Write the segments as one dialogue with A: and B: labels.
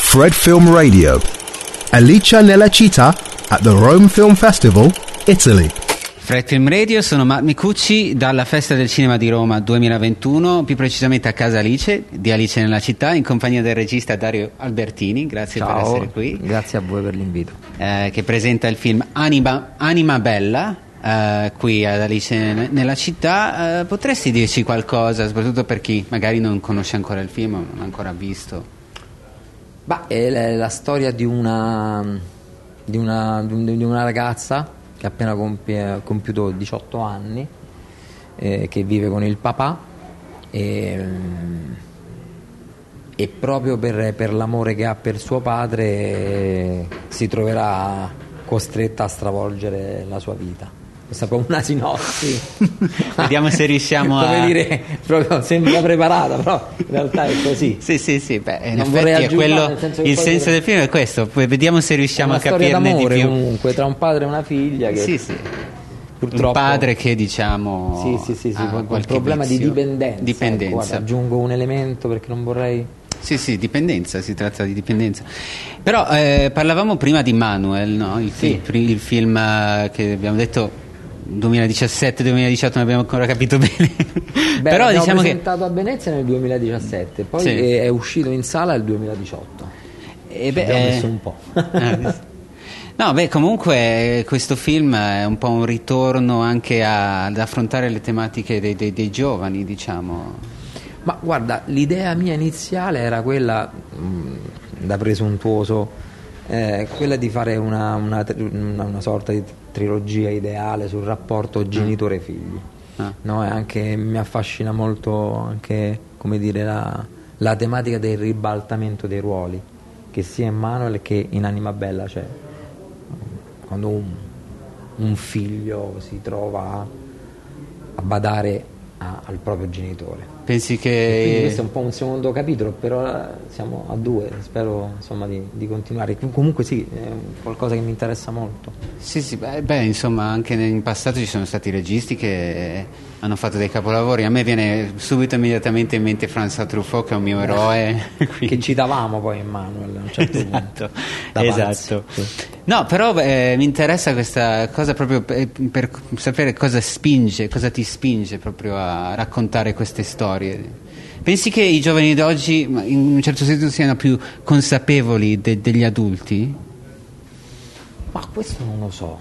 A: Fred Film Radio. Alice nella città at the Rome Film Festival, Italy.
B: Fred Film Radio, sono Matt Micucci dalla Festa del Cinema di Roma 2021, più precisamente a casa Alice, di Alice nella città, in compagnia del regista Dario Albertini. Grazie per essere qui.
C: Grazie a voi per l'invito.
B: Che presenta il film Anima Bella, qui ad Alice nella città. Potresti dirci qualcosa, soprattutto per chi magari non conosce ancora il film o non l'ha ancora visto?
C: È la storia di una ragazza che ha appena compiuto 18 anni, che vive con il papà e proprio per l'amore che ha per suo padre si troverà costretta a stravolgere la sua vita. Questa è proprio una sinossi.
B: Vediamo se riusciamo
C: come dire, proprio sembra preparata, però in realtà è così.
B: Sì. Beh, in effetti è quello, il senso del film è questo. Poi vediamo se riusciamo a capirne di più.
C: Comunque tra un padre e una figlia che
B: sì.
C: Purtroppo
B: un padre che diciamo
C: ha un problema
B: vizio.
C: di dipendenza. Ecco, guarda, aggiungo un elemento perché non vorrei.
B: Sì, dipendenza, si tratta di dipendenza. Però parlavamo prima di Manuel, no? Il film che abbiamo detto 2017-2018 non abbiamo ancora capito bene. Però diciamo
C: presentato a Venezia nel 2017, poi è uscito in sala nel 2018. Abbiamo messo un po'.
B: No, comunque questo film è un po' un ritorno anche ad affrontare le tematiche dei giovani, diciamo.
C: Ma guarda, l'idea mia iniziale era quella, da presuntuoso, quella di fare una sorta di trilogia ideale sul rapporto genitore-figli. No? E anche mi affascina molto anche, come dire, la tematica del ribaltamento dei ruoli, che sia in Manuel che in Anima Bella, cioè quando un figlio si trova a badare al proprio genitore.
B: Pensi che
C: quindi questo è un po' un secondo capitolo, però siamo a 2, spero insomma di continuare. Comunque sì, è qualcosa che mi interessa molto.
B: Sì, insomma anche in passato ci sono stati registi che hanno fatto dei capolavori. A me viene subito immediatamente in mente François Truffaut, che è un mio eroe,
C: che citavamo poi in Manuel a un certo punto.
B: Esatto. Sì. No, però mi interessa questa cosa proprio per sapere cosa ti spinge proprio a raccontare queste storie. Pensi che i giovani d'oggi in un certo senso siano più consapevoli degli adulti?
C: Ma questo non lo so.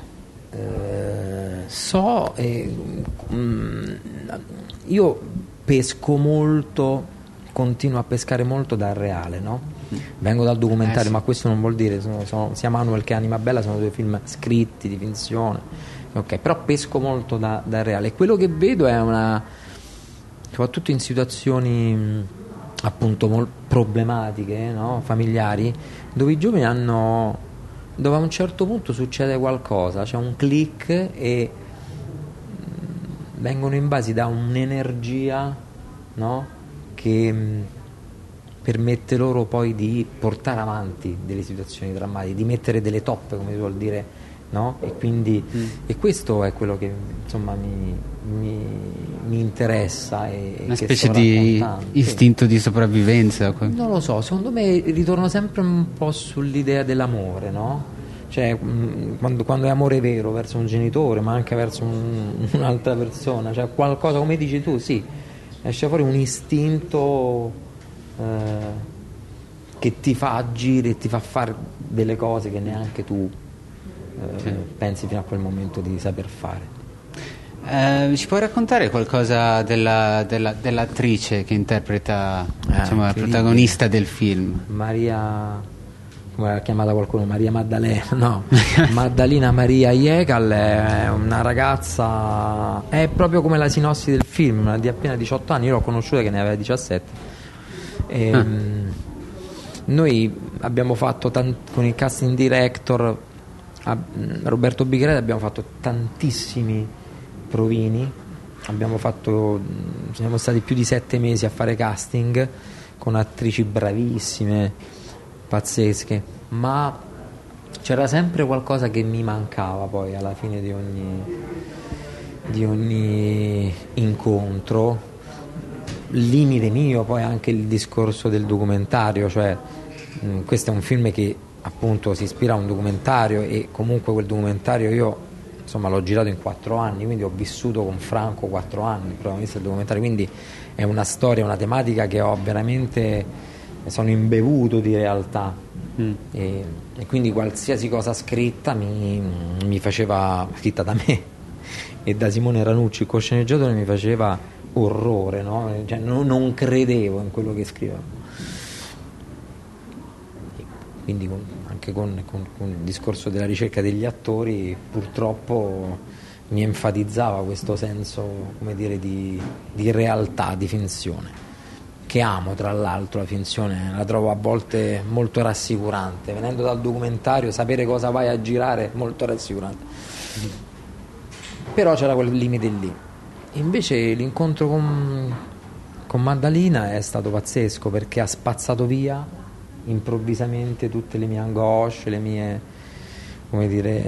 C: Io pesco molto, continuo a pescare molto dal reale, no? Vengo dal documentario, sì. Ma questo non vuol dire sia Manuel che Anima Bella sono 2 film scritti di finzione, ok, però pesco molto dal reale. E quello che vedo è soprattutto in situazioni appunto problematiche, no? Familiari, dove i giovani dove a un certo punto succede qualcosa, c'è un click e vengono invasi da un'energia, no? Che permette loro poi di portare avanti delle situazioni drammatiche, di mettere delle toppe, come si vuol dire, no? E quindi e questo è quello che insomma mi interessa
B: una specie di istinto di sopravvivenza.
C: Non lo so, secondo me ritorno sempre un po' sull'idea dell'amore, no? Cioè quando è amore vero verso un genitore, ma anche verso un'altra persona, cioè qualcosa, come dici tu, sì, esce fuori un istinto che ti fa agire e ti fa fare delle cose che neanche tu pensi fino a quel momento di saper fare.
B: Ci puoi raccontare qualcosa dell'attrice che interpreta la protagonista del film?
C: Maria, come l'ha chiamata qualcuno, Maria Maddalena, no, Maddalena Maria Jegal è una ragazza, è proprio come la sinossi del film, di appena 18 anni. Io l'ho conosciuta che ne aveva 17. Noi abbiamo fatto con il casting director Roberto Biccheretti, abbiamo fatto tantissimi provini, siamo stati più di 7 mesi a fare casting con attrici bravissime, pazzesche, ma c'era sempre qualcosa che mi mancava poi alla fine di ogni incontro. Limite mio poi anche il discorso del documentario, cioè questo è un film che appunto si ispira a un documentario, e comunque quel documentario io insomma l'ho girato in 4 anni, quindi ho vissuto con Franco 4 anni, protagonista del documentario, quindi è una storia, una tematica che ho veramente, sono imbevuto di realtà, e quindi qualsiasi cosa scritta mi faceva, scritta da me e da Simone Ranucci, il co-sceneggiatore, mi faceva orrore, no? Cioè, non credevo in quello che scrivevo. Quindi anche con il discorso della ricerca degli attori, purtroppo mi enfatizzava questo senso, come dire, di realtà, di finzione, che amo. Tra l'altro la finzione la trovo a volte molto rassicurante, venendo dal documentario sapere cosa vai a girare è molto rassicurante, però c'era quel limite lì. Invece l'incontro con Maddalena è stato pazzesco, perché ha spazzato via improvvisamente tutte le mie angosce, le mie, come dire,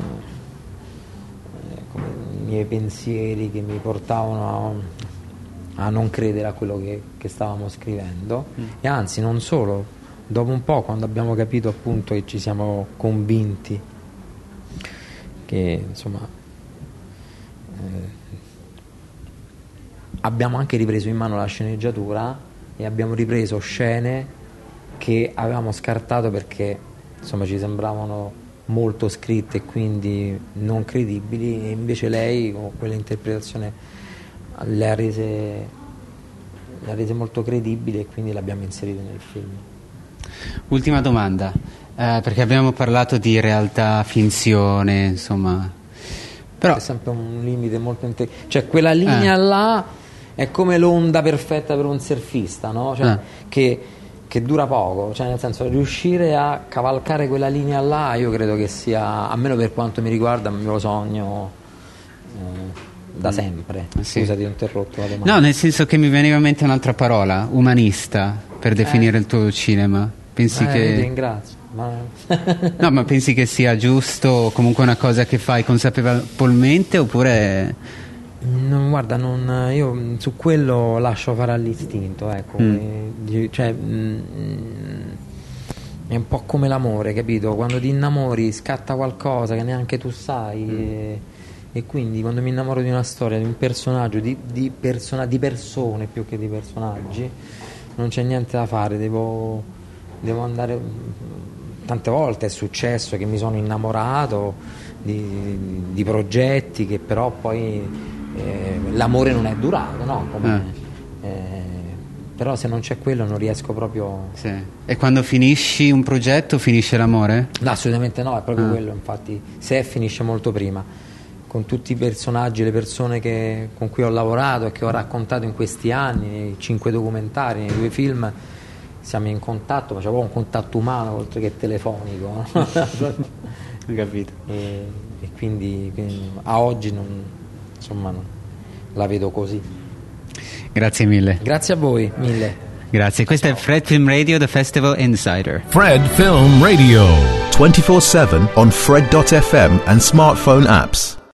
C: i miei pensieri che mi portavano a non credere a quello che stavamo scrivendo. E anzi, non solo, dopo un po', quando abbiamo capito appunto che ci siamo convinti che insomma abbiamo anche ripreso in mano la sceneggiatura e abbiamo ripreso scene che avevamo scartato perché insomma ci sembravano molto scritte e quindi non credibili, e invece lei con quell'interpretazione le ha rese molto credibili, e quindi l'abbiamo inserita nel film.
B: Ultima domanda, perché abbiamo parlato di realtà, finzione, insomma, però
C: è sempre un limite molto cioè quella linea là è come l'onda perfetta per un surfista, no? Cioè, che dura poco, cioè nel senso, riuscire a cavalcare quella linea là, io credo che sia, almeno per quanto mi riguarda, il mio sogno da sempre. Scusa, ti ho interrotto la domanda.
B: No, nel senso che mi veniva in mente un'altra parola, umanista, per definire il tuo cinema. Pensi che...
C: Ti ringrazio.
B: No, ma pensi che sia giusto, comunque una cosa che fai consapevolmente, oppure...
C: No, guarda, io su quello lascio fare all'istinto, ecco. Cioè, è un po' come l'amore, capito? Quando ti innamori scatta qualcosa che neanche tu sai, e quindi quando mi innamoro di una storia, di un personaggio, di persone più che di personaggi, non c'è niente da fare, devo andare. Tante volte è successo che mi sono innamorato di progetti che però poi l'amore non è durato, no? Però se non c'è quello non riesco proprio.
B: Sì. E quando finisci un progetto finisce l'amore?
C: No, assolutamente no, è proprio quello, infatti se finisce molto prima, con tutti i personaggi, le persone con cui ho lavorato e che ho raccontato in questi anni, nei 5 documentari, nei 2 film, siamo in contatto, facevo un contatto umano oltre che telefonico, no?
B: Ho capito.
C: E quindi a oggi insomma la vedo così.
B: Grazie mille.
C: Grazie a voi mille.
B: Grazie. Questo è Fred Film Radio, The Festival Insider.
A: Fred Film Radio 24/7 on Fred.fm and smartphone apps.